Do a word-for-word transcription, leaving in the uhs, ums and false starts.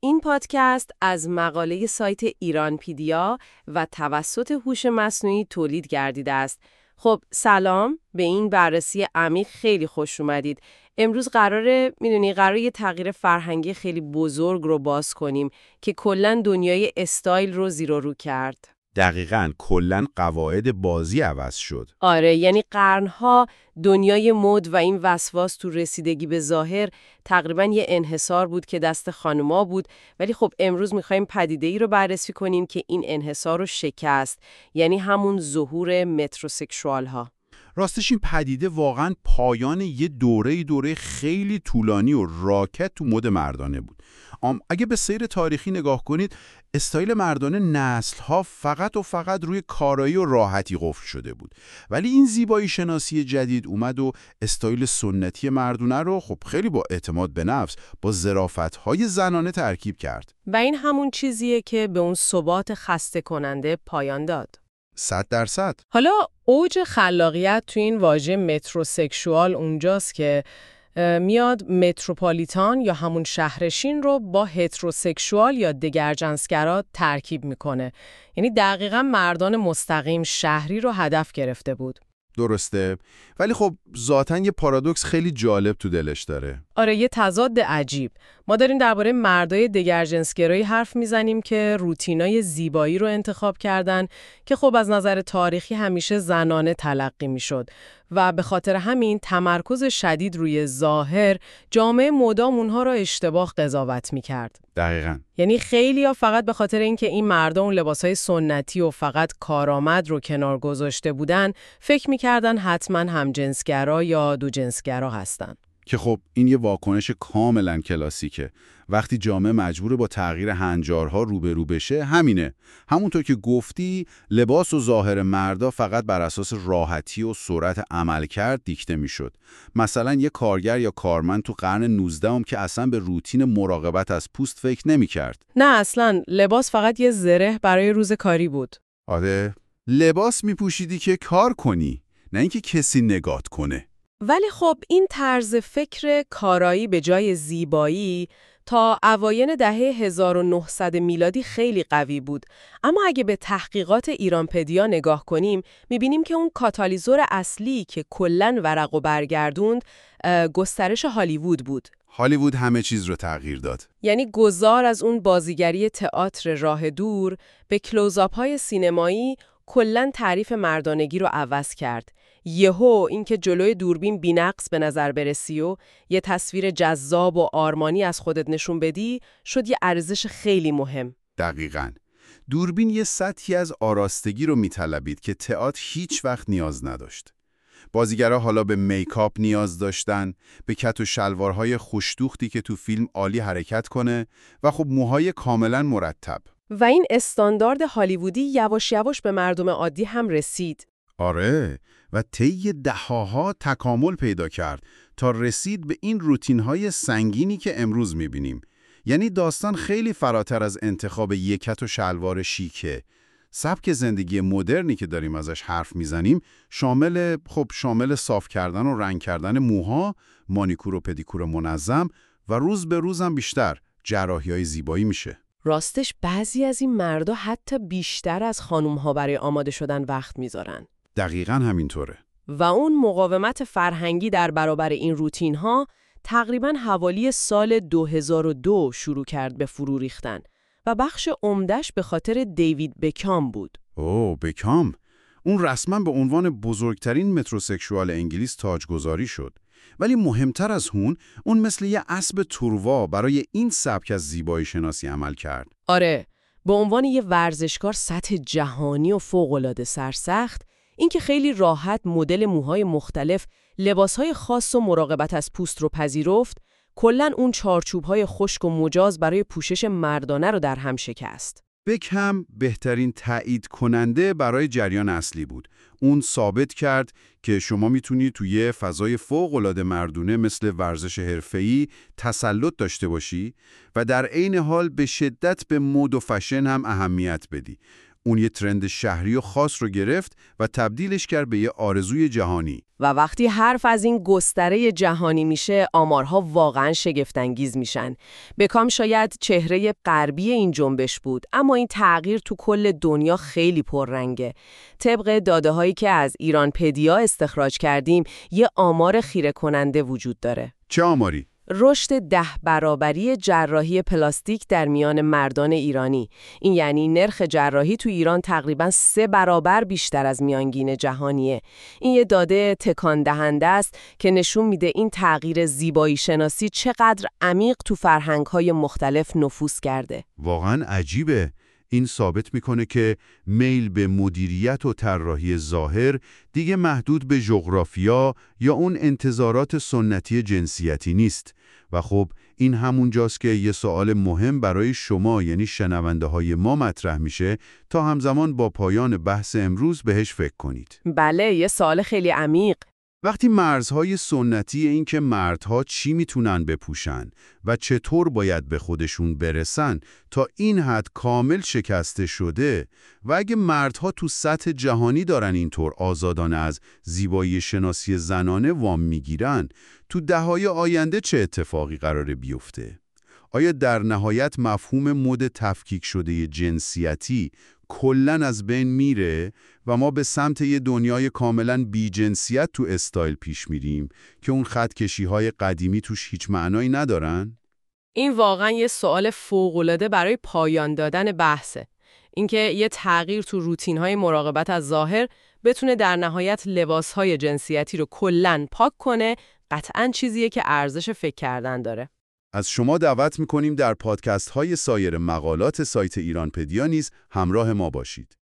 این پادکست از مقاله سایت ایرانپیدیا و توسط هوش مصنوعی تولید گردیده است. خب سلام، به این بررسی عمیق خیلی خوش اومدید. امروز قراره میدونی قراره یه تغییر فرهنگی خیلی بزرگ رو باز کنیم که کلاً دنیای استایل رو زیر و رو کرد. دقیقاً کلاً قواعد بازی عوض شد. آره، یعنی قرنها دنیای مد و این وسواس تو رسیدگی به ظاهر تقریباً یه انحصار بود که دست خانوما بود، ولی خب امروز می‌خوایم پدیده‌ای رو بررسی کنیم که این انحصار رو شکست، یعنی همون ظهور متروسکسوال ها. راستش این پدیده واقعاً پایان یه دوره دوره خیلی طولانی و راکت تو مد مردانه بود. ام اگه به سیر تاریخی نگاه کنید، استایل مردانه نسل‌ها فقط و فقط روی کارایی و راحتی قفل شده بود. ولی این زیبایی شناسی جدید اومد و استایل سنتی مردانه رو خب خیلی با اعتماد به نفس با ظرافت‌های زنانه ترکیب کرد. و این همون چیزیه که به اون ثبات خسته کننده پایان داد. صد درصد. حالا اوج خلاقیت تو این واژه متروسکسوال اونجاست که میاد متروپولیتان یا همون شهرشین رو با هتروسکسوال یا دگرجنسگرا ترکیب میکنه. یعنی دقیقاً مردان مستقیم شهری رو هدف گرفته بود. درسته، ولی خب ذاتاً یه پارادوکس خیلی جالب تو دلش داره. آره، یه تضاد عجیب. ما داریم درباره مردای دگرجنسگرایی حرف میزنیم که روتینای زیبایی رو انتخاب کردن که خب از نظر تاریخی همیشه زنانه تلقی میشد و به خاطر همین تمرکز شدید روی ظاهر جامعه مدام اونها رو اشتباه قضاوت میکرد. دقیقاً. یعنی خیلی‌ها فقط به خاطر اینکه این مردم اون لباسای سنتی و فقط کارآمد رو کنار گذاشته بودن فکر میکردن حتما همجنسگرا یا دوجنسگرا هستن. که خب این یه واکنش کاملا کلاسیکه. وقتی جامعه مجبور با تغییر هنجارها روبرو بشه همینه. همونطور که گفتی لباس و ظاهر مردا فقط بر اساس راحتی و سرعت عملکرد دیکته میشد. مثلا یه کارگر یا کارمند تو قرن نوزدهم که اصلا به روتین مراقبت از پوست فکر نمی‌کرد. نه اصلا، لباس فقط یه زره برای روز کاری بود. آره، لباس میپوشیدی که کار کنی، نه اینکه کسی نگات کنه. ولی خب این طرز فکر کارایی به جای زیبایی تا اوایل دهه هزار و نهصد میلادی خیلی قوی بود. اما اگه به تحقیقات ایرانپدیا نگاه کنیم میبینیم که اون کاتالیزور اصلی که کلاً ورق و برگردوند گسترش هالیوود بود. هالیوود همه چیز رو تغییر داد. یعنی گذار از اون بازیگری تئاتر راه دور به کلوزآپ های سینمایی کلاً تعریف مردانگی رو عوض کرد. یهو اینکه جلوی دوربین بی‌نقص به نظر برسی و یه تصویر جذاب و آرمانی از خودت نشون بدی شد یه ارزش خیلی مهم. دقیقاً. دوربین یه سطحی از آراستگی رو میطلبید که تئاتر هیچ وقت نیاز نداشت. بازیگرها حالا به میکاپ نیاز داشتن، به کت و شلوارهای خوش‌دوختی که تو فیلم عالی حرکت کنه و خب موهای کاملاً مرتب. و این استاندارد هالیوودی یواش یواش به مردم عادی هم رسید. آره، و طی دهه‌ها تکامل پیدا کرد تا رسید به این روتین‌های سنگینی که امروز می‌بینیم. یعنی داستان خیلی فراتر از انتخاب یک کت و شلوار شیکه. سبک زندگی مدرنی که داریم ازش حرف میزنیم شامل خب شامل صاف کردن و رنگ کردن موها، مانیکور و پدیکور منظم و روز به روزم بیشتر جراحی‌های زیبایی میشه. راستش بعضی از این مردا حتی بیشتر از خانوم‌ها برای آماده شدن وقت میذارن. دقیقاً همینطوره. و اون مقاومت فرهنگی در برابر این روتین‌ها تقریباً حوالی سال دو هزار و دو شروع کرد به فرو ریختن و بخش عمده‌اش به خاطر دیوید بکام بود. اوه، بکام. اون رسما به عنوان بزرگترین متروسکسوال انگلیس تاجگذاری شد. ولی مهمتر از اون، اون مثل یه اسب توروا برای این سبک از زیبایی شناسی عمل کرد. آره، به عنوان یه ورزشکار سطح جهانی و فوق‌العاده سرسخت، این که خیلی راحت مدل موهای مختلف، لباسهای خاص و مراقبت از پوست رو پذیرفت، کلاً اون چارچوب‌های خشک و مجاز برای پوشش مردانه رو در هم شکست. بکهم بهترین تایید کننده برای جریان اصلی بود. اون ثابت کرد که شما میتونی توی فضای فوق‌العاده مردونه مثل ورزش حرفه‌ای تسلط داشته باشی و در عین حال به شدت به مد و فشن هم اهمیت بدی. اون یه ترند شهری و خاص رو گرفت و تبدیلش کرد به یه آرزوی جهانی. و وقتی حرف از این گستره جهانی میشه، آمارها واقعاً شگفت‌انگیز میشن. بکام شاید چهره غربی این جنبش بود، اما این تغییر تو کل دنیا خیلی پررنگه. طبق داده‌هایی که از ایرانپدیا استخراج کردیم، یه آمار خیره کننده وجود داره. چه آماری؟ رشد ده برابری جراحی پلاستیک در میان مردان ایرانی. این یعنی نرخ جراحی تو ایران تقریباً سه برابر بیشتر از میانگین جهانیه. این یه داده تکان دهنده است که نشون میده این تغییر زیبایی شناسی چقدر عمیق تو فرهنگ‌های مختلف نفوذ کرده. واقعاً عجیبه. این ثابت میکنه که میل به مدیریت و طراحی ظاهر دیگه محدود به جغرافیا یا اون انتظارات سنتی جنسیتی نیست. و خب این همون جاست که یه سوال مهم برای شما یعنی شنونده های ما مطرح میشه تا همزمان با پایان بحث امروز بهش فکر کنید. بله، یه سوال خیلی عمیق. وقتی مرزهای سنتی این که مردها چی میتونن بپوشن و چطور باید به خودشون برسن تا این حد کامل شکسته شده و اگه مردها تو سطح جهانی دارن اینطور آزادانه از زیبایی شناسی زنانه وام میگیرن، تو دهه‌های آینده چه اتفاقی قراره بیفته؟ آیا در نهایت مفهوم مد تفکیک شده جنسیتی کلن از بین میره و ما به سمت یه دنیای کاملا بی جنسیت تو استایل پیش میریم که اون خطکشی‌های قدیمی توش هیچ معنایی ندارن؟ این واقعا یه سوال فوق‌العاده برای پایان دادن بحثه. اینکه یه تغییر تو روتین‌های مراقبت از ظاهر بتونه در نهایت لباس‌های جنسیتی رو کلاً پاک کنه، قطعاً چیزیه که ارزش فکر کردن داره. از شما دعوت میکنیم در پادکست های سایر مقالات سایت ایرانپدیا نیز همراه ما باشید.